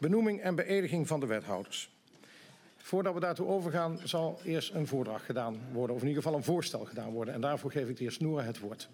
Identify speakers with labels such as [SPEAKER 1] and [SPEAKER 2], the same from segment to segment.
[SPEAKER 1] Benoeming en beëdiging van de wethouders. Voordat we daartoe overgaan zal eerst een voordracht gedaan worden, of in ieder geval een voorstel gedaan worden. En daarvoor geef ik de heer Snoeren het woord.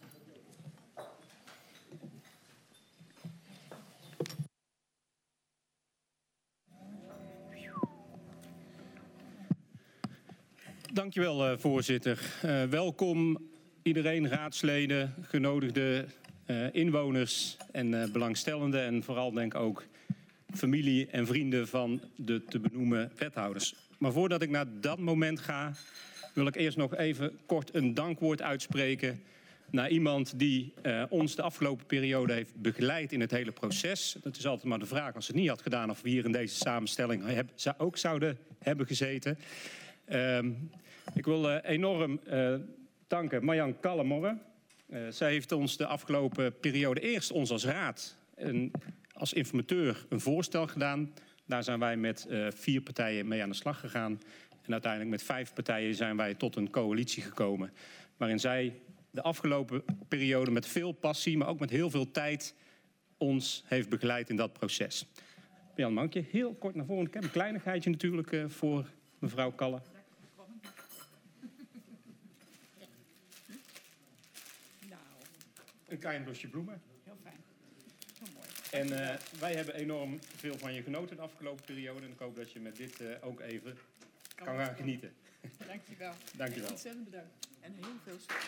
[SPEAKER 2] Dank u wel, voorzitter. Welkom iedereen, raadsleden, genodigde inwoners en belangstellenden. En vooral denk ik ook familie en vrienden van de te benoemen wethouders. Maar voordat ik naar dat moment ga, wil ik eerst nog even kort een dankwoord uitspreken naar iemand die ons de afgelopen periode heeft begeleid in het hele proces. Dat is altijd maar de vraag, als het niet had gedaan, of we hier in deze samenstelling ook zouden hebben gezeten. Ik wil enorm danken Marjan Kallemorre. Zij heeft ons de afgelopen periode eerst ons als raad als informateur een voorstel gedaan. Daar zijn wij met 4 partijen mee aan de slag gegaan. En uiteindelijk met 5 partijen zijn wij tot een coalitie gekomen. Waarin zij de afgelopen periode met veel passie, maar ook met heel veel tijd ons heeft begeleid in dat proces. Jan Mankje, heel kort naar voren. Ik heb een kleinigheidje natuurlijk voor mevrouw Kalle. Een klein bosje bloemen.
[SPEAKER 3] Heel fijn. Heel mooi.
[SPEAKER 2] En wij hebben enorm veel van je genoten de afgelopen periode. En ik hoop dat je met dit ook even kan gaan genieten.
[SPEAKER 3] Dankjewel.
[SPEAKER 2] Dankjewel.
[SPEAKER 3] Ontzettend bedankt. En heel veel succes.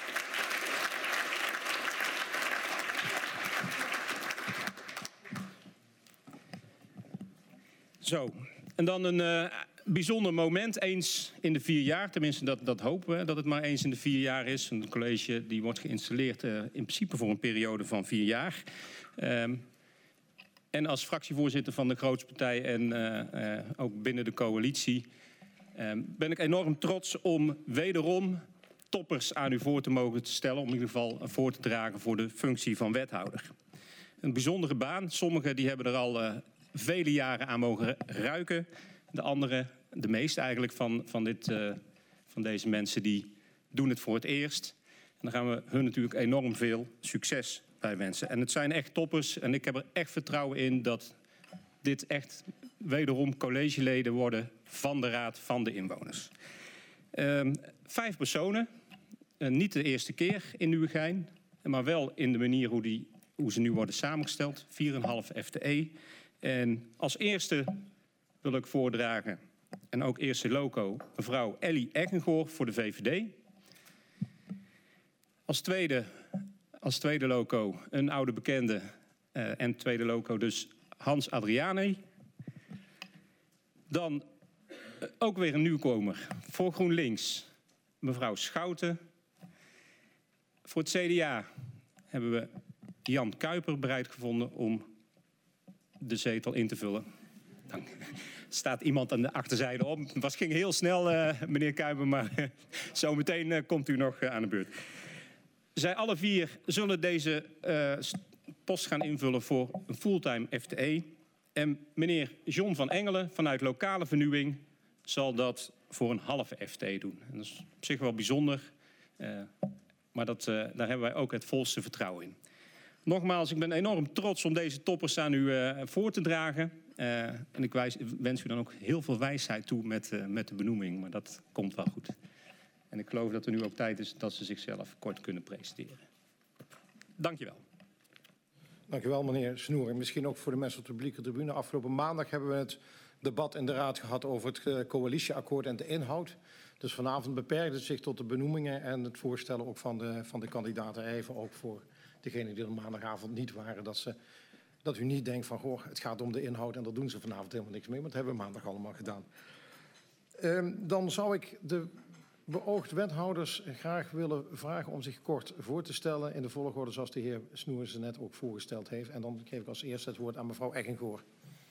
[SPEAKER 2] Zo, en dan een bijzonder moment, eens in de 4 jaar. Tenminste, dat hopen we, dat het maar eens in de 4 jaar is. Een college die wordt geïnstalleerd in principe voor een periode van 4 jaar. En als fractievoorzitter van de grootste partij en ook binnen de coalitie ben ik enorm trots om wederom toppers aan u voor te mogen stellen. Om in ieder geval voor te dragen voor de functie van wethouder. Een bijzondere baan. Sommigen die hebben er al vele jaren aan mogen ruiken. De anderen, de meeste eigenlijk van deze mensen, die doen het voor het eerst. En dan gaan we hun natuurlijk enorm veel succes bij wensen. En het zijn echt toppers en ik heb er echt vertrouwen in dat dit echt wederom collegeleden worden van de Raad van de Inwoners. 5 personen, niet de eerste keer in Nieuwegein, maar wel in de manier hoe ze nu worden samengesteld. 4,5 FTE. En als eerste wil ik voordragen, en ook eerste loco, mevrouw Ellie Eggengoor voor de VVD. Als tweede loco een oude bekende en tweede loco dus Hans Adriani. Dan ook weer een nieuwkomer voor GroenLinks, mevrouw Schouten. Voor het CDA hebben we Jan Kuiper bereid gevonden om de zetel in te vullen. Dank. Staat iemand aan de achterzijde op. Het ging heel snel, meneer Kuiper, maar zometeen komt u nog aan de beurt. Zij alle 4 zullen deze post gaan invullen voor een fulltime FTE. En meneer John van Engelen vanuit Lokale Vernieuwing zal dat voor een halve FTE doen. En dat is op zich wel bijzonder, maar daar hebben wij ook het volste vertrouwen in. Nogmaals, ik ben enorm trots om deze toppers aan u voor te dragen. En ik wens u dan ook heel veel wijsheid toe met de benoeming. Maar dat komt wel goed. En ik geloof dat er nu ook tijd is dat ze zichzelf kort kunnen presenteren. Dank je wel.
[SPEAKER 1] Dank u wel, meneer Snoer. En misschien ook voor de mensen op de publieke tribune. Afgelopen maandag hebben we het debat in de Raad gehad over het coalitieakkoord en de inhoud. Dus vanavond beperkt het zich tot de benoemingen en het voorstellen ook van de kandidaten. Even ook voor degenen die er maandagavond niet waren. Dat u niet denkt van, goh, het gaat om de inhoud en daar doen ze vanavond helemaal niks mee. Maar dat hebben we maandag allemaal gedaan. Dan zou ik de beoogd wethouders graag willen vragen om zich kort voor te stellen in de volgorde zoals de heer Snoer ze net ook voorgesteld heeft. En dan geef ik als eerste het woord aan mevrouw Eggengoor.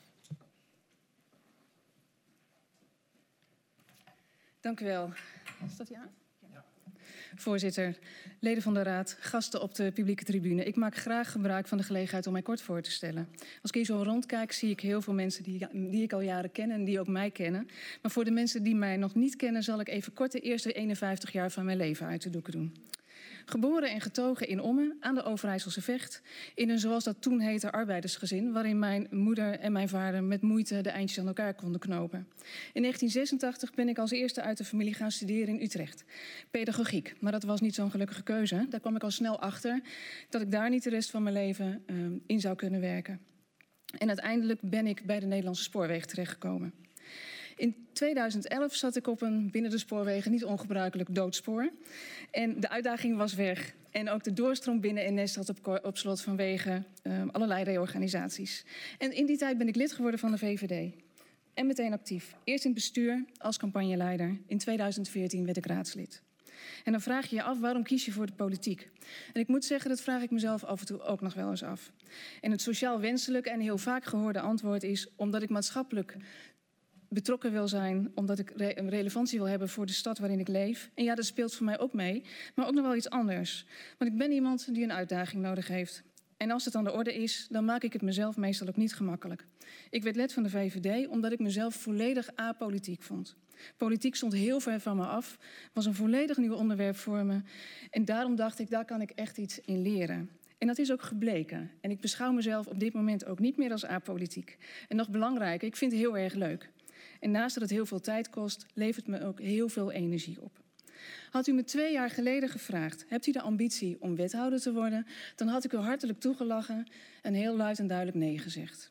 [SPEAKER 3] Dank u wel. Staat hij aan? Ja. Voorzitter, leden van de Raad, gasten op de publieke tribune. Ik maak graag gebruik van de gelegenheid om mij kort voor te stellen. Als ik hier zo rondkijk, zie ik heel veel mensen die ik al jaren ken en die ook mij kennen. Maar voor de mensen die mij nog niet kennen, zal ik even kort de eerste 51 jaar van mijn leven uit de doeken doen. Geboren en getogen in Ommen aan de Overijsselse Vecht. In een, zoals dat toen heette, arbeidersgezin. Waarin mijn moeder en mijn vader met moeite de eindjes aan elkaar konden knopen. In 1986 ben ik als eerste uit de familie gaan studeren in Utrecht. Pedagogiek. Maar dat was niet zo'n gelukkige keuze. Daar kwam ik al snel achter dat ik daar niet de rest van mijn leven in zou kunnen werken. En uiteindelijk ben ik bij de Nederlandse Spoorwegen terechtgekomen. In 2011 zat ik op een binnen de spoorwegen niet ongebruikelijk doodspoor. En de uitdaging was weg. En ook de doorstroom binnen NS zat op slot vanwege allerlei reorganisaties. En in die tijd ben ik lid geworden van de VVD. En meteen actief. Eerst in het bestuur als campagneleider. In 2014 werd ik raadslid. En dan vraag je je af, waarom kies je voor de politiek? En ik moet zeggen, dat vraag ik mezelf af en toe ook nog wel eens af. En het sociaal wenselijke en heel vaak gehoorde antwoord is omdat ik maatschappelijk betrokken wil zijn, omdat ik een relevantie wil hebben voor de stad waarin ik leef. En ja, dat speelt voor mij ook mee, maar ook nog wel iets anders. Want ik ben iemand die een uitdaging nodig heeft. En als het aan de orde is, dan maak ik het mezelf meestal ook niet gemakkelijk. Ik werd lid van de VVD omdat ik mezelf volledig apolitiek vond. Politiek stond heel ver van me af, was een volledig nieuw onderwerp voor me. En daarom dacht ik, daar kan ik echt iets in leren. En dat is ook gebleken. En ik beschouw mezelf op dit moment ook niet meer als apolitiek. En nog belangrijker, ik vind het heel erg leuk. En naast dat het heel veel tijd kost, levert me ook heel veel energie op. Had u me 2 jaar geleden gevraagd, hebt u de ambitie om wethouder te worden? Dan had ik u hartelijk toegelachen en heel luid en duidelijk nee gezegd.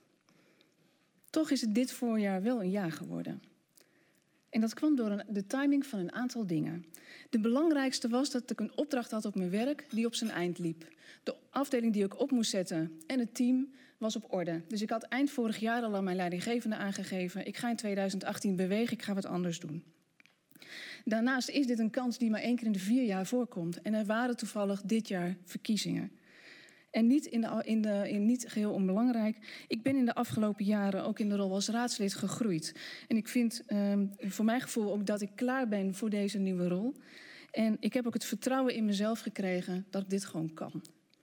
[SPEAKER 3] Toch is het dit voorjaar wel een ja geworden. En dat kwam door de timing van een aantal dingen. De belangrijkste was dat ik een opdracht had op mijn werk die op zijn eind liep. De afdeling die ik op moest zetten en het team was op orde. Dus ik had eind vorig jaar al aan mijn leidinggevende aangegeven, ik ga in 2018 bewegen, ik ga wat anders doen. Daarnaast is dit een kans die maar 1 keer in de 4 jaar voorkomt. En er waren toevallig dit jaar verkiezingen. En niet geheel onbelangrijk, ik ben in de afgelopen jaren ook in de rol als raadslid gegroeid. En ik vind voor mijn gevoel ook dat ik klaar ben voor deze nieuwe rol. En ik heb ook het vertrouwen in mezelf gekregen dat ik dit gewoon kan.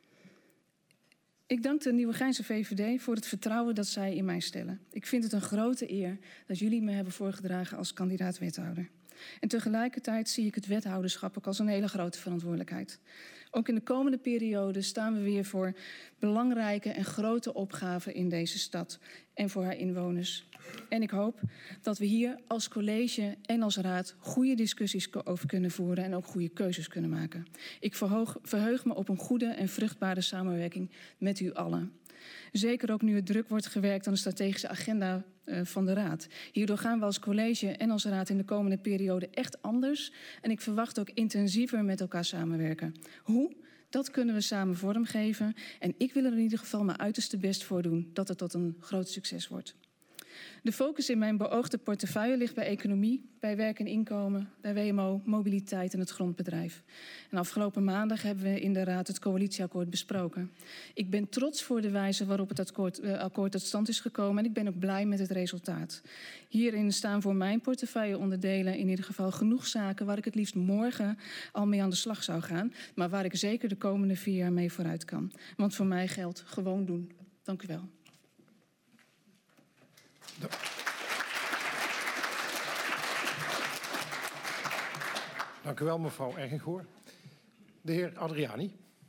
[SPEAKER 3] Ik dank de Nieuwegeinse VVD voor het vertrouwen dat zij in mij stellen. Ik vind het een grote eer dat jullie me hebben voorgedragen als kandidaat wethouder. En tegelijkertijd zie ik het wethouderschap ook als een hele grote verantwoordelijkheid. Ook in de komende periode staan we weer voor belangrijke en grote opgaven in deze stad en voor haar inwoners. En ik hoop dat we hier als college en als raad goede discussies over kunnen voeren en ook goede keuzes kunnen maken. Ik verheug me op een goede en vruchtbare samenwerking met u allen. Zeker ook nu het druk wordt gewerkt aan de strategische agenda van de Raad. Hierdoor gaan we als college en als Raad in de komende periode echt anders. En ik verwacht ook intensiever met elkaar samenwerken. Hoe? Dat kunnen we samen vormgeven. En ik wil er in ieder geval mijn uiterste best voor doen dat het tot een groot succes wordt. De focus in mijn beoogde portefeuille ligt bij economie, bij werk en inkomen, bij WMO, mobiliteit en het grondbedrijf. En afgelopen maandag hebben we in de Raad het coalitieakkoord besproken. Ik ben trots voor de wijze waarop het akkoord tot stand is gekomen en ik ben ook blij met het resultaat. Hierin staan voor mijn portefeuilleonderdelen in ieder geval genoeg zaken waar ik het liefst morgen al mee aan de slag zou gaan, maar waar ik zeker de komende 4 jaar mee vooruit kan. Want voor mij geldt gewoon doen. Dank u wel.
[SPEAKER 1] Dank u wel, mevrouw Ergingoor. De heer Adriani.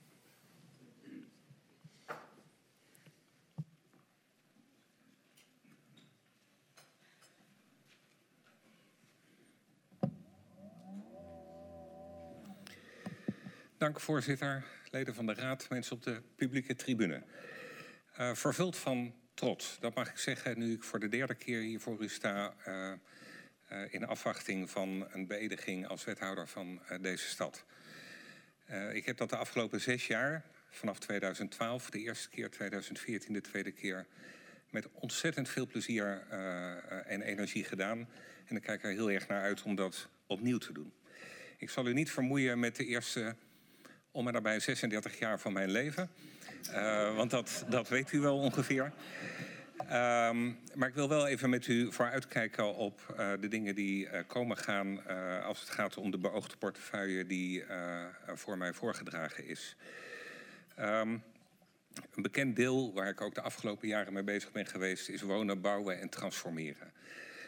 [SPEAKER 4] Dank, voorzitter, leden van de Raad, mensen op de publieke tribune. Vervuld van trots, dat mag ik zeggen, nu ik voor de 3e keer hier voor u sta in afwachting van een beëdiging als wethouder van deze stad. Ik heb dat de afgelopen 6 jaar, vanaf 2012, de eerste keer, 2014, de tweede keer, met ontzettend veel plezier en energie gedaan. En ik kijk er heel erg naar uit om dat opnieuw te doen. Ik zal u niet vermoeien met de eerste om en nabij 36 jaar van mijn leven. Want dat weet u wel ongeveer. Maar ik wil wel even met u vooruitkijken op de dingen die komen gaan als het gaat om de beoogde portefeuille die voor mij voorgedragen is. Een bekend deel waar ik ook de afgelopen jaren mee bezig ben geweest is wonen, bouwen en transformeren.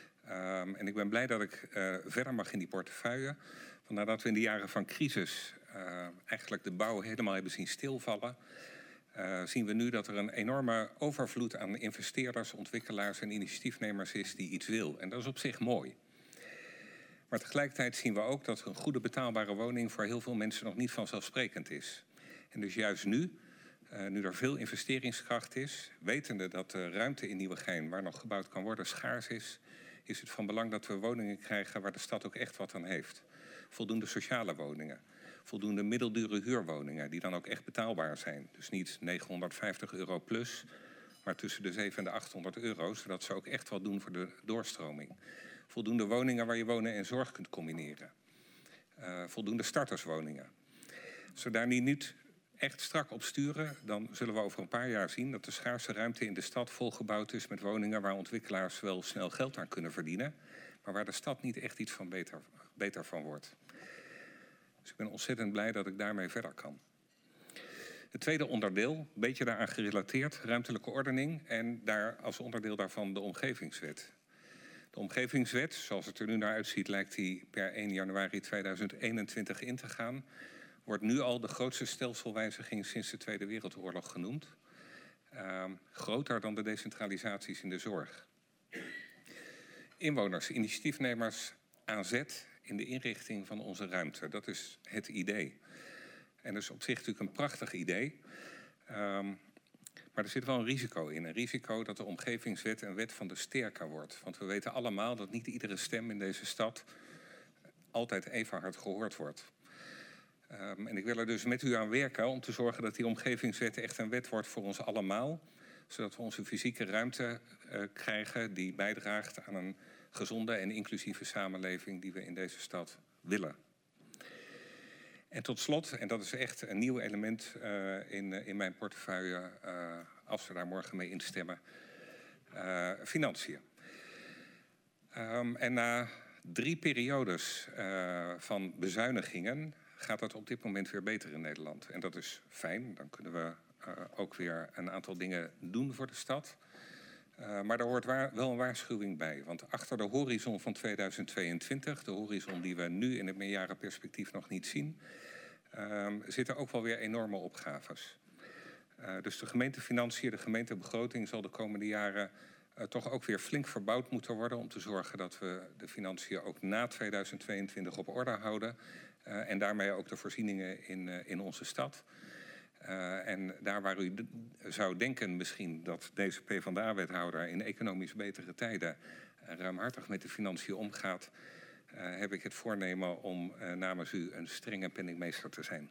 [SPEAKER 4] En ik ben blij dat ik verder mag in die portefeuille. Want nadat we in de jaren van crisis eigenlijk de bouw helemaal hebben zien stilvallen, zien we nu dat er een enorme overvloed aan investeerders, ontwikkelaars en initiatiefnemers is die iets wil. En dat is op zich mooi. Maar tegelijkertijd zien we ook dat een goede betaalbare woning voor heel veel mensen nog niet vanzelfsprekend is. En dus juist nu, nu er veel investeringskracht is, wetende dat de ruimte in Nieuwegein, waar nog gebouwd kan worden, schaars is het van belang dat we woningen krijgen waar de stad ook echt wat aan heeft. Voldoende sociale woningen, voldoende middeldure huurwoningen die dan ook echt betaalbaar zijn. Dus niet €950 plus, maar tussen de 700 en de 800 euro, zodat ze ook echt wat doen voor de doorstroming. Voldoende woningen waar je wonen en zorg kunt combineren. Voldoende starterswoningen. Als we daar niet echt strak op sturen, dan zullen we over een paar jaar zien dat de schaarse ruimte in de stad volgebouwd is met woningen waar ontwikkelaars wel snel geld aan kunnen verdienen, maar waar de stad niet echt iets van beter van wordt. Dus ik ben ontzettend blij dat ik daarmee verder kan. Het tweede onderdeel, een beetje daaraan gerelateerd, ruimtelijke ordening en daar als onderdeel daarvan de omgevingswet. De omgevingswet, zoals het er nu naar uitziet, lijkt die per 1 januari 2021 in te gaan. Wordt nu al de grootste stelselwijziging sinds de Tweede Wereldoorlog genoemd. Groter dan de decentralisaties in de zorg. Inwoners, initiatiefnemers aan zet in de inrichting van onze ruimte. Dat is het idee. En dat is op zich natuurlijk een prachtig idee. Maar er zit wel een risico in. Een risico dat de omgevingswet een wet van de sterke wordt. Want we weten allemaal dat niet iedere stem in deze stad altijd even hard gehoord wordt. En ik wil er dus met u aan werken om te zorgen dat die omgevingswet echt een wet wordt voor ons allemaal. Zodat we onze fysieke ruimte krijgen die bijdraagt aan een gezonde en inclusieve samenleving die we in deze stad willen. En tot slot, en dat is echt een nieuw element in mijn portefeuille, als we daar morgen mee instemmen, financiën. En na 3 periodes van bezuinigingen gaat het op dit moment weer beter in Nederland. En dat is fijn, dan kunnen we ook weer een aantal dingen doen voor de stad. Maar daar hoort wel een waarschuwing bij. Want achter de horizon van 2022, de horizon die we nu in het meerjarenperspectief nog niet zien, zitten ook wel weer enorme opgaves. Dus de gemeentefinanciën, de gemeentebegroting zal de komende jaren toch ook weer flink verbouwd moeten worden om te zorgen dat we de financiën ook na 2022 op orde houden. En daarmee ook de voorzieningen in onze stad. En daar waar u zou denken misschien dat deze PvdA-wethouder in economisch betere tijden ruimhartig met de financiën omgaat, heb ik het voornemen om namens u een strenge penningmeester te zijn.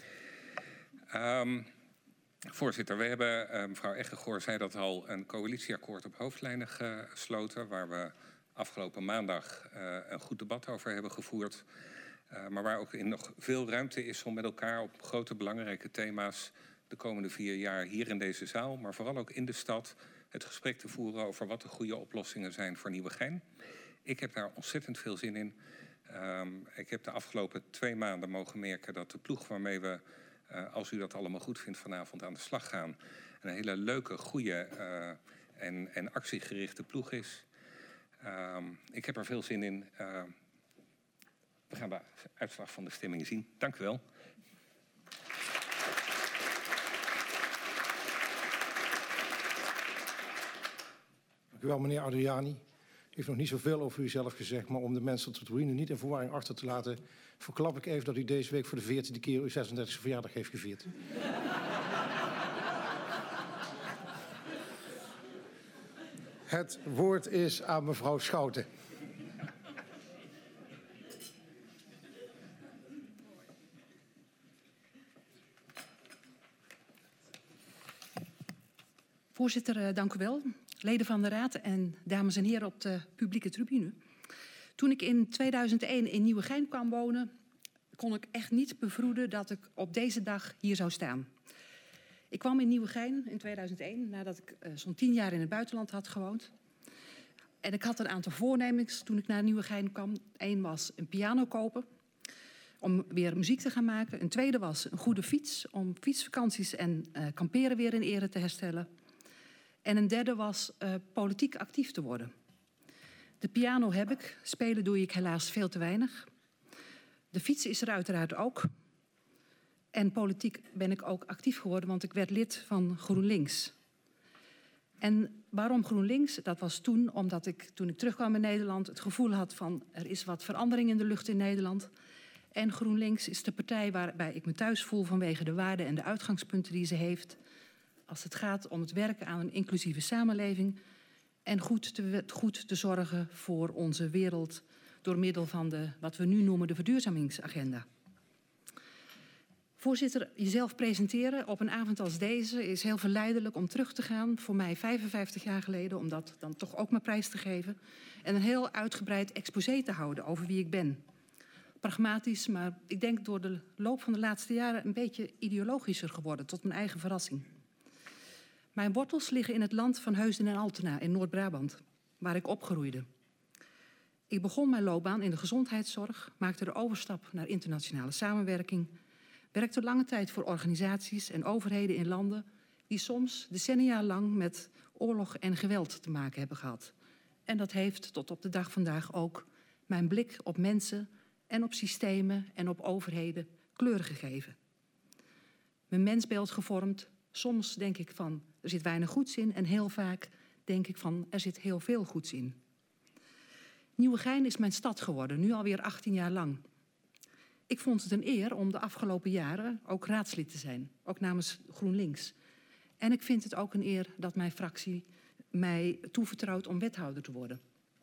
[SPEAKER 4] Voorzitter, we hebben, mevrouw Eggegoor zei dat al, een coalitieakkoord op hoofdlijnen gesloten, waar we afgelopen maandag een goed debat over hebben gevoerd. Maar waar ook nog veel ruimte is om met elkaar op grote belangrijke thema's de komende 4 jaar hier in deze zaal, maar vooral ook in de stad, het gesprek te voeren over wat de goede oplossingen zijn voor Nieuwegein. Ik heb daar ontzettend veel zin in. Ik heb de afgelopen 2 maanden mogen merken dat de ploeg waarmee we, als u dat allemaal goed vindt, vanavond aan de slag gaan, een hele leuke, goede en actiegerichte ploeg is. Ik heb er veel zin in. We gaan de uitslag van de stemming zien. Dank u wel.
[SPEAKER 1] Dank u wel, meneer Adriani. U heeft nog niet zoveel over uzelf gezegd, maar om de mensen op de tribune niet in verwarring achter te laten, verklap ik even dat u deze week voor de 14e keer uw 36e verjaardag heeft gevierd. Het woord is aan mevrouw Schouten.
[SPEAKER 5] Voorzitter, dank u wel. Leden van de Raad en dames en heren op de publieke tribune. Toen ik in 2001 in Nieuwegein kwam wonen, kon ik echt niet bevroeden dat ik op deze dag hier zou staan. Ik kwam in Nieuwegein in 2001 nadat ik zo'n 10 jaar in het buitenland had gewoond. En ik had een aantal voornemens toen ik naar Nieuwegein kwam. Eén was een piano kopen om weer muziek te gaan maken. Een tweede was een goede fiets om fietsvakanties en kamperen weer in ere te herstellen. En een derde was politiek actief te worden. De piano heb ik, spelen doe ik helaas veel te weinig. De fiets is er uiteraard ook. En politiek ben ik ook actief geworden, want ik werd lid van GroenLinks. En waarom GroenLinks? Dat was toen omdat ik, toen ik terugkwam in Nederland, het gevoel had van er is wat verandering in de lucht in Nederland. En GroenLinks is de partij waarbij ik me thuis voel vanwege de waarden en de uitgangspunten die ze heeft. Als het gaat om het werken aan een inclusieve samenleving en goed te zorgen voor onze wereld door middel van wat we nu noemen de verduurzamingsagenda. Voorzitter, jezelf presenteren op een avond als deze is heel verleidelijk om terug te gaan, voor mij 55 jaar geleden, om dat dan toch ook mijn prijs te geven. En een heel uitgebreid exposé te houden over wie ik ben. Pragmatisch, maar ik denk door de loop van de laatste jaren een beetje ideologischer geworden, tot mijn eigen verrassing. Mijn wortels liggen in het land van Heusden en Altena in Noord-Brabant, waar ik opgroeide. Ik begon mijn loopbaan in de gezondheidszorg, maakte de overstap naar internationale samenwerking, werkte lange tijd voor organisaties en overheden in landen die soms decennia lang met oorlog en geweld te maken hebben gehad. En dat heeft tot op de dag vandaag ook mijn blik op mensen en op systemen en op overheden kleur gegeven. Mijn mensbeeld gevormd. Soms denk ik van er zit weinig goeds in en heel vaak denk ik van er zit heel veel goeds in. Nieuwegein is mijn stad geworden, nu alweer 18 jaar lang. Ik vond het een eer om de afgelopen jaren ook raadslid te zijn, ook namens GroenLinks. En ik vind het ook een eer dat mijn fractie mij toevertrouwt om wethouder te worden.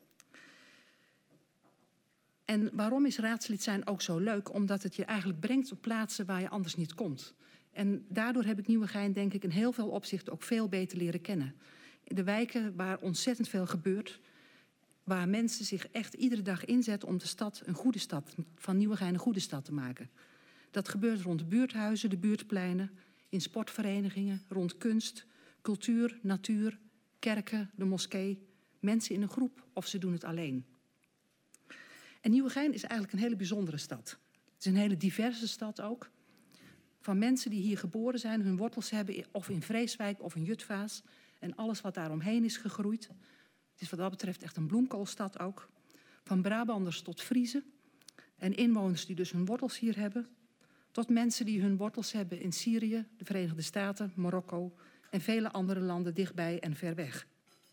[SPEAKER 5] En waarom is raadslid zijn ook zo leuk? Omdat het je eigenlijk brengt op plaatsen waar je anders niet komt. En daardoor heb ik Nieuwegein denk ik in heel veel opzichten ook veel beter leren kennen. De wijken waar ontzettend veel gebeurt, waar mensen zich echt iedere dag inzetten om de stad een goede stad, van Nieuwegein een goede stad te maken. Dat gebeurt rond de buurthuizen, de buurtpleinen, in sportverenigingen, rond kunst, cultuur, natuur, kerken, de moskee, mensen in een groep of ze doen het alleen. En Nieuwegein is eigenlijk een hele bijzondere stad. Het is een hele diverse stad ook. Van mensen die hier geboren zijn, hun wortels hebben of in Vreeswijk of in Jutphaas en alles wat daaromheen is gegroeid. Het is wat dat betreft echt een bloemkoolstad ook. Van Brabanders tot Friezen en inwoners die dus hun wortels hier hebben, tot mensen die hun wortels hebben in Syrië, de Verenigde Staten, Marokko en vele andere landen dichtbij en ver weg.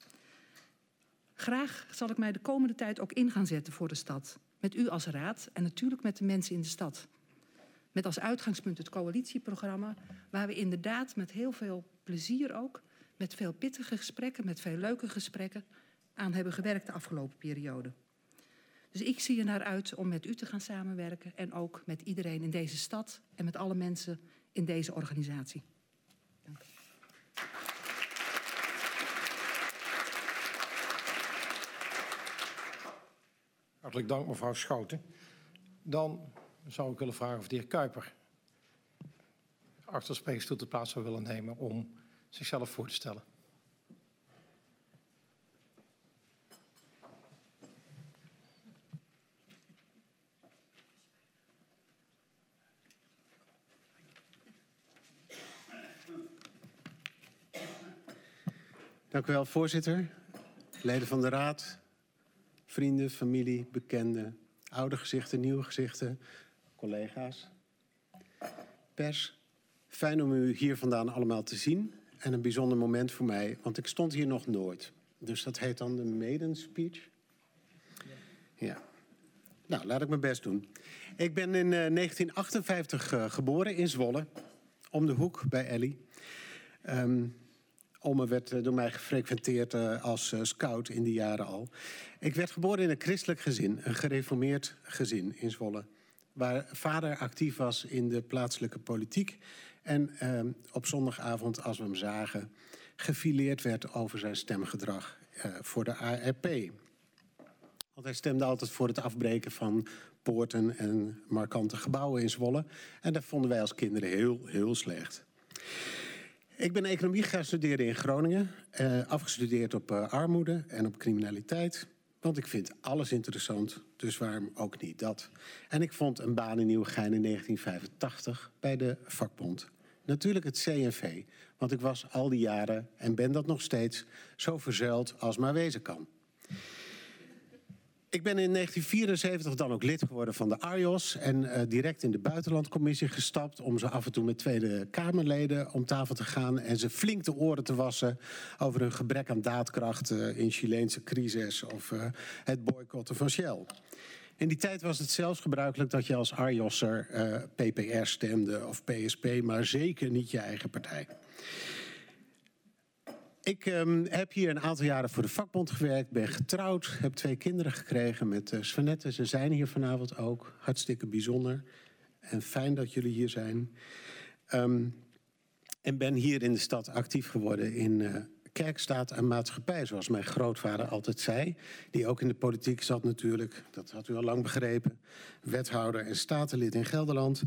[SPEAKER 5] Graag zal ik mij de komende tijd ook in gaan zetten voor de stad. Met u als raad en natuurlijk met de mensen in de stad. Met als uitgangspunt het coalitieprogramma, waar we inderdaad met heel veel plezier ook, met veel pittige gesprekken, met veel leuke gesprekken, aan hebben gewerkt de afgelopen periode. Dus ik zie er naar uit om met u te gaan samenwerken en ook met iedereen in deze stad en met alle mensen in deze organisatie. Dank u.
[SPEAKER 1] Hartelijk dank, mevrouw Schouten. Dan zou ik willen vragen of de heer Kuiper achter de spreekstoel de plaats zou willen nemen om zichzelf voor te stellen.
[SPEAKER 6] Dank u wel, voorzitter. Leden van de raad, vrienden, familie, bekenden, oude gezichten, nieuwe gezichten, collega's, pers. Fijn om u hier vandaan allemaal te zien. En een bijzonder moment voor mij, want ik stond hier nog nooit. Dus dat heet dan de maiden speech. Ja. Nou, laat ik mijn best doen. Ik ben in 1958 geboren in Zwolle, om de hoek bij Ellie. Omme werd door mij gefrequenteerd als scout in die jaren al. Ik werd geboren in een christelijk gezin, een gereformeerd gezin in Zwolle. Waar vader actief was in de plaatselijke politiek. En op zondagavond, als we hem zagen, gefileerd werd over zijn stemgedrag voor de ARP. Want hij stemde altijd voor het afbreken van poorten en markante gebouwen in Zwolle. En dat vonden wij als kinderen heel, heel slecht. Ik ben economie gaan studeren in Groningen. Afgestudeerd op armoede en op criminaliteit. Want ik vind alles interessant, dus waarom ook niet dat. En ik vond een baan in Nieuwegein in 1985 bij de vakbond. Natuurlijk het CNV, want ik was al die jaren, en ben dat nog steeds, zo verzuild als maar wezen kan. Ik ben in 1974 dan ook lid geworden van de ARJOS en direct in de buitenlandcommissie gestapt om ze af en toe met Tweede Kamerleden om tafel te gaan en ze flink de oren te wassen over hun gebrek aan daadkracht in Chileense crisis of het boycotten van Shell. In die tijd was het zelfs gebruikelijk dat je als ARJOSser PPR stemde of PSP, maar zeker niet je eigen partij. Ik heb hier een aantal jaren voor de vakbond gewerkt, ben getrouwd, heb 2 kinderen gekregen met Svanette. Ze zijn hier vanavond ook, hartstikke bijzonder en fijn dat jullie hier zijn. En ben hier in de stad actief geworden in kerkstaat en maatschappij, zoals mijn grootvader altijd zei. Die ook in de politiek zat natuurlijk, dat had u al lang begrepen. Wethouder en statenlid in Gelderland.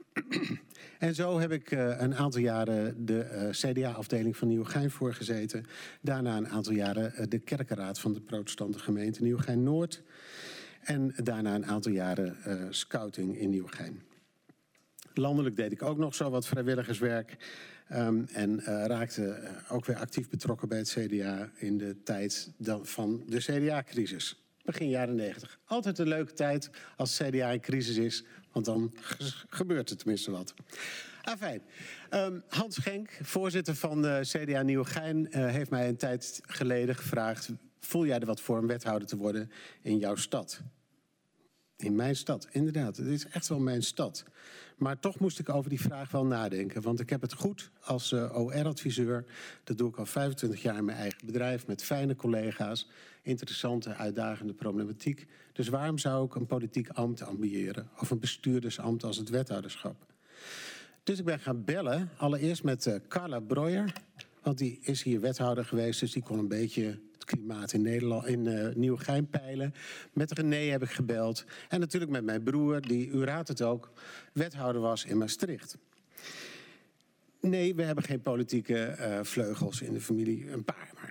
[SPEAKER 6] En zo heb ik een aantal jaren de CDA-afdeling van Nieuwegein voorgezeten. Daarna een aantal jaren de kerkenraad van de protestante gemeente Nieuwegein-Noord. En daarna een aantal jaren scouting in Nieuwegein. Landelijk deed ik ook nog zo wat vrijwilligerswerk. En raakte ook weer actief betrokken bij het CDA in de tijd van de CDA-crisis. Begin jaren 90. Altijd een leuke tijd als het CDA in crisis is, want dan gebeurt er tenminste wat. Afijn. Hans Genk, voorzitter van CDA Nieuwegein, heeft mij een tijd geleden gevraagd: voel jij er wat voor om wethouder te worden in jouw stad? In mijn stad, inderdaad. Het is echt wel mijn stad. Maar toch moest ik over die vraag wel nadenken. Want ik heb het goed als OR-adviseur. Dat doe ik al 25 jaar in mijn eigen bedrijf. Met fijne collega's. Interessante, uitdagende problematiek. Dus waarom zou ik een politiek ambt ambiëren? Of een bestuurdersambt als het wethouderschap? Dus ik ben gaan bellen. Allereerst met Carla Breuer. Want die is hier wethouder geweest. Dus die kon een beetje het klimaat in Nederland, in Nieuwegein peilen. Met René heb ik gebeld. En natuurlijk met mijn broer, die, u raadt het ook, wethouder was in Maastricht. Nee, we hebben geen politieke vleugels in de familie. Een paar maar.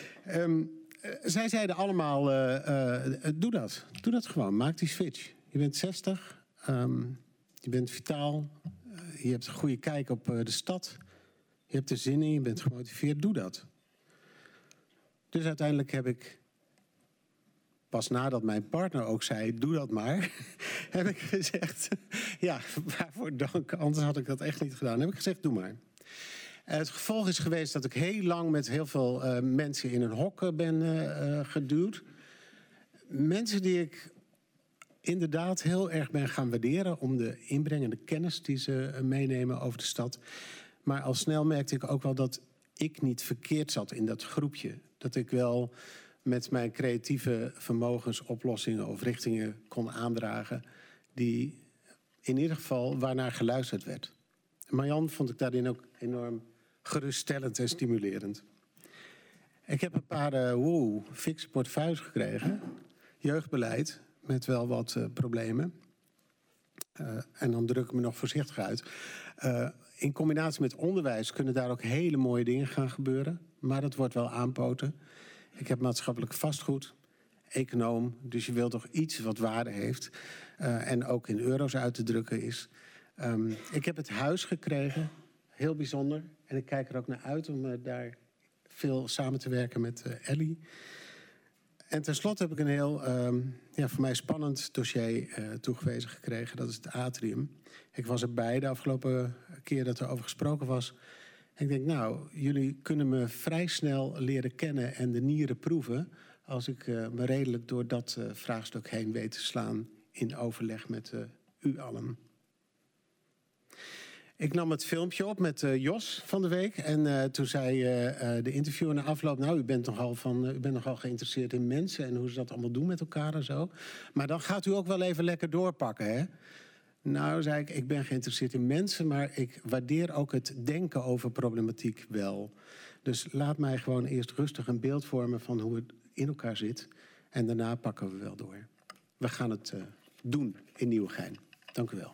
[SPEAKER 6] Zij zeiden allemaal, doe dat. Doe dat gewoon. Maak die switch. Je bent 60. Je bent vitaal. Je hebt een goede kijk op de stad. Je hebt er zin in. Je bent gemotiveerd. Doe dat. Dus uiteindelijk heb ik, pas nadat mijn partner ook zei, doe dat maar, heb ik gezegd, ja, waarvoor dank, anders had ik dat echt niet gedaan. Heb ik gezegd, doe maar. Het gevolg is geweest dat ik heel lang met heel veel mensen in een hok ben geduwd. Mensen die ik inderdaad heel erg ben gaan waarderen om de inbrengende kennis die ze meenemen over de stad. Maar al snel merkte ik ook wel dat ik niet verkeerd zat in dat groepje. Dat ik wel met mijn creatieve vermogens oplossingen of richtingen kon aandragen die in ieder geval waarnaar geluisterd werd. Marjan vond ik daarin ook enorm geruststellend en stimulerend. Ik heb een paar fikse portefeuilles gekregen. Jeugdbeleid met wel wat problemen. En dan druk ik me nog voorzichtig uit. In combinatie met onderwijs kunnen daar ook hele mooie dingen gaan gebeuren. Maar dat wordt wel aanpoten. Ik heb maatschappelijk vastgoed, econoom. Dus je wilt toch iets wat waarde heeft. En ook in euro's uit te drukken is. Ik heb het huis gekregen. Heel bijzonder. En ik kijk er ook naar uit om daar veel samen te werken met Ellie. En tenslotte heb ik een heel voor mij spannend dossier toegewezen gekregen. Dat is het atrium. Ik was erbij de afgelopen keer dat er over gesproken was. En ik denk, nou, jullie kunnen me vrij snel leren kennen en de nieren proeven als ik me redelijk door dat vraagstuk heen weet te slaan in overleg met u allen. Ik nam het filmpje op met Jos van de week. En toen zei de interviewer na afloop, nou, u bent nogal geïnteresseerd in mensen en hoe ze dat allemaal doen met elkaar en zo. Maar dan gaat u ook wel even lekker doorpakken, hè? Nou, zei ik ben geïnteresseerd in mensen, maar ik waardeer ook het denken over problematiek wel. Dus laat mij gewoon eerst rustig een beeld vormen van hoe het in elkaar zit. En daarna pakken we wel door. We gaan het doen in Nieuwegein. Dank u wel.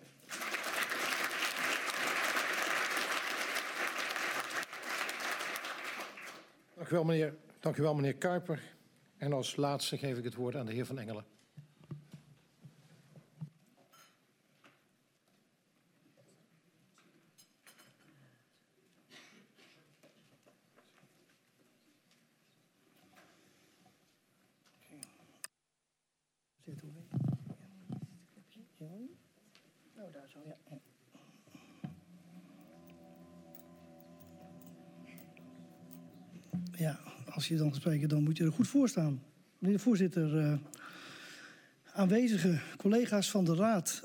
[SPEAKER 1] Dank u wel, meneer Kuiper. En als laatste geef ik het woord aan de heer Van Engelen.
[SPEAKER 7] Ja, als je dan gaat spreken, dan moet je er goed voor staan. Meneer de voorzitter, aanwezige collega's van de Raad.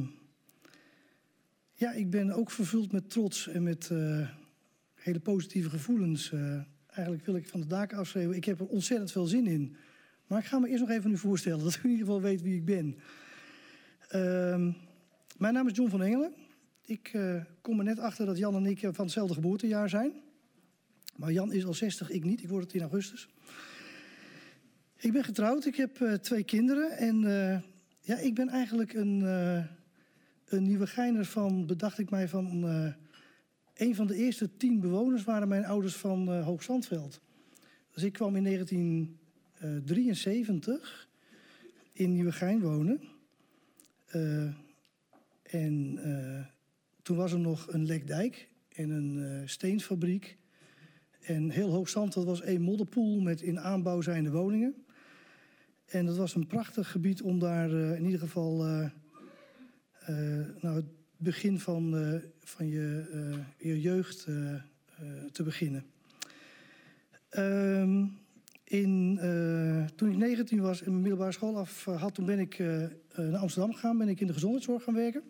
[SPEAKER 7] Ja, ik ben ook vervuld met trots en met hele positieve gevoelens. Eigenlijk wil ik van de daken afschreeuwen. Ik heb er ontzettend veel zin in. Maar ik ga me eerst nog even aan u voorstellen, dat u in ieder geval weet wie ik ben. Mijn naam is John van Engelen. Ik kom er net achter dat Jan en ik van hetzelfde geboortejaar zijn. Maar Jan is al 60, ik niet. Ik word het in augustus. Ik ben getrouwd, ik heb 2 kinderen. En ja, ik ben eigenlijk een Nieuwegeiner van, bedacht ik mij, van een van de eerste 10 bewoners waren mijn ouders van Hoogzandveld. Dus ik kwam in 1973 in Nieuwegein wonen. Toen was er nog een lekdijk en een steensfabriek. En heel Hoogzandveld was 1 modderpoel met in aanbouw zijnde woningen. En dat was een prachtig gebied om daar in ieder geval het begin van je jeugd te beginnen. Toen ik 19 was en mijn middelbare school af had, toen ben ik naar Amsterdam gegaan, ben ik in de gezondheidszorg gaan werken.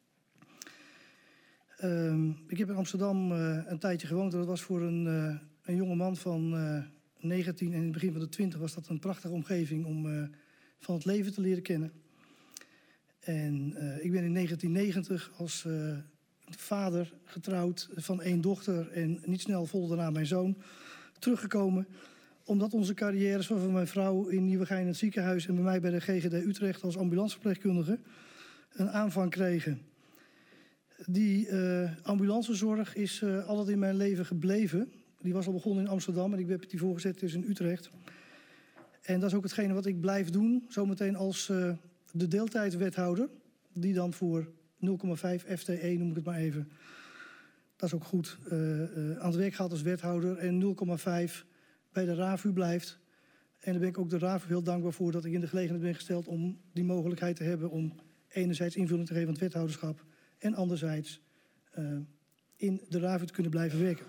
[SPEAKER 7] Ik heb in Amsterdam een tijdje gewoond. Dat was voor een jonge man van 19 en in het begin van de 20 was dat een prachtige omgeving om van het leven te leren kennen. En ik ben in 1990 als vader getrouwd van 1 dochter en niet snel volgde daarna mijn zoon teruggekomen. Omdat onze carrières van mijn vrouw in Nieuwegein in het ziekenhuis en bij mij bij de GGD Utrecht als ambulanceverpleegkundige een aanvang kregen. Die ambulancezorg is altijd in mijn leven gebleven. Die was al begonnen in Amsterdam en ik heb die voorgezet dus in Utrecht. En dat is ook hetgene wat ik blijf doen, zometeen als de deeltijdwethouder. Die dan voor 0,5 FTE, noem ik het maar even. Dat is ook goed. Aan het werk gaat als wethouder en 0,5 bij de RAVU blijft. En daar ben ik ook de RAVU heel dankbaar voor dat ik in de gelegenheid ben gesteld om die mogelijkheid te hebben om enerzijds invulling te geven aan het wethouderschap en anderzijds in de RAVU te kunnen blijven werken.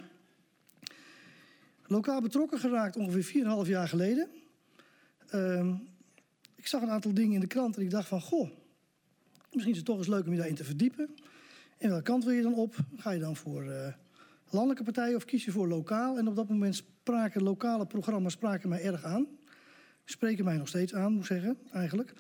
[SPEAKER 7] Lokaal betrokken geraakt ongeveer 4,5 jaar geleden. Ik zag een aantal dingen in de krant en ik dacht van, goh, misschien is het toch eens leuk om je daarin te verdiepen. En welke kant wil je dan op? Ga je dan voor landelijke partijen of kies je voor lokaal? En op dat moment spraken lokale programma's mij erg aan. Spreken mij nog steeds aan, moet ik zeggen, eigenlijk.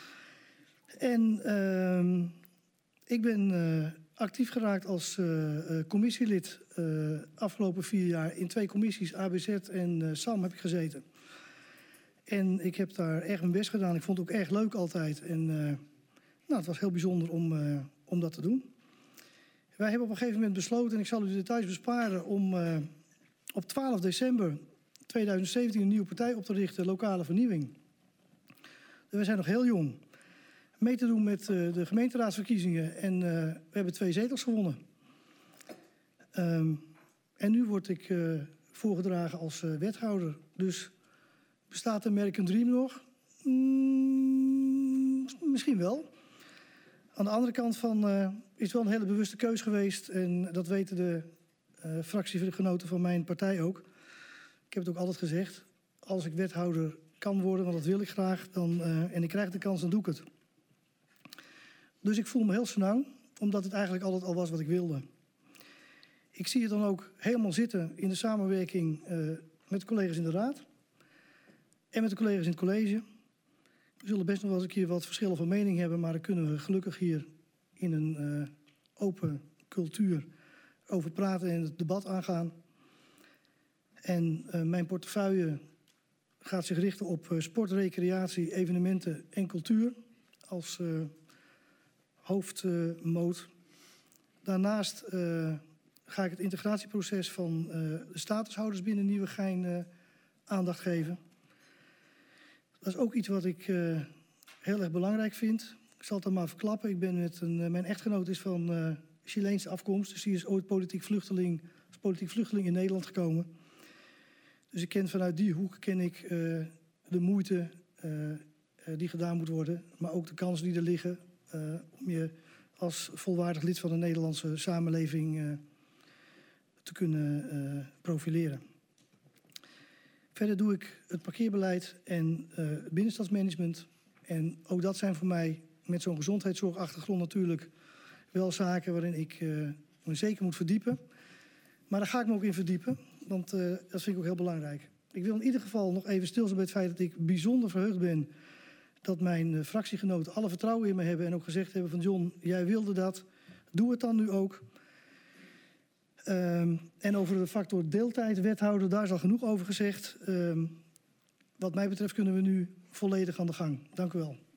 [SPEAKER 7] En ik ben actief geraakt als commissielid. Afgelopen 4 jaar in 2 commissies, ABZ en SAM, heb ik gezeten. En ik heb daar erg mijn best gedaan. Ik vond het ook erg leuk altijd. En het was heel bijzonder om dat te doen. Wij hebben op een gegeven moment besloten, en ik zal u de details besparen, om op 12 december 2017 een nieuwe partij op te richten, Lokale Vernieuwing. We zijn nog heel jong. Mee te doen met de gemeenteraadsverkiezingen en we hebben 2 zetels gewonnen. En nu word ik voorgedragen als wethouder. Dus bestaat de American Dream nog? Misschien wel. Aan de andere kant van is het wel een hele bewuste keus geweest. En dat weten de fractiegenoten van mijn partij ook. Ik heb het ook altijd gezegd. Als ik wethouder kan worden, want dat wil ik graag, en ik krijg de kans, dan doe ik het. Dus ik voel me heel snel, omdat het eigenlijk altijd al was wat ik wilde. Ik zie het dan ook helemaal zitten in de samenwerking met de collega's in de raad. En met de collega's in het college. We zullen best nog wel eens een keer wat verschillen van mening hebben, maar daar kunnen we gelukkig hier in een open cultuur over praten en het debat aangaan. En mijn portefeuille gaat zich richten op sport, recreatie, evenementen en cultuur als hoofdmoot. Daarnaast ga ik het integratieproces van de statushouders binnen Nieuwegein aandacht geven. Dat is ook iets wat ik heel erg belangrijk vind. Ik zal het dan maar verklappen. Ik ben met mijn echtgenoot is van Chileense afkomst. Dus die is ooit politiek vluchteling in Nederland gekomen. Dus ik ken vanuit die hoek de moeite die gedaan moet worden, maar ook de kansen die er liggen om je als volwaardig lid van de Nederlandse samenleving te kunnen profileren. Verder doe ik het parkeerbeleid en het binnenstadsmanagement. En ook dat zijn voor mij met zo'n gezondheidszorgachtergrond natuurlijk wel zaken waarin ik me zeker moet verdiepen. Maar daar ga ik me ook in verdiepen, want dat vind ik ook heel belangrijk. Ik wil in ieder geval nog even stilstaan bij het feit dat ik bijzonder verheugd ben dat mijn fractiegenoten alle vertrouwen in me hebben en ook gezegd hebben van John, jij wilde dat, doe het dan nu ook. En over de factor deeltijd, wethouder, daar is al genoeg over gezegd. Wat mij betreft kunnen we nu volledig aan de gang. Dank u wel.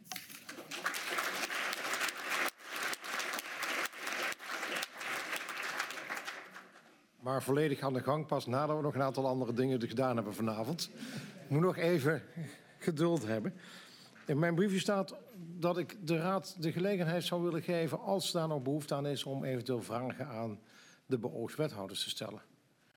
[SPEAKER 1] Maar volledig aan de gang pas nadat we nog een aantal andere dingen gedaan hebben vanavond. Ik moet nog even geduld hebben. In mijn briefje staat dat ik de Raad de gelegenheid zou willen geven, als daar nog behoefte aan is, om eventueel vragen aan de beoogd wethouders te stellen.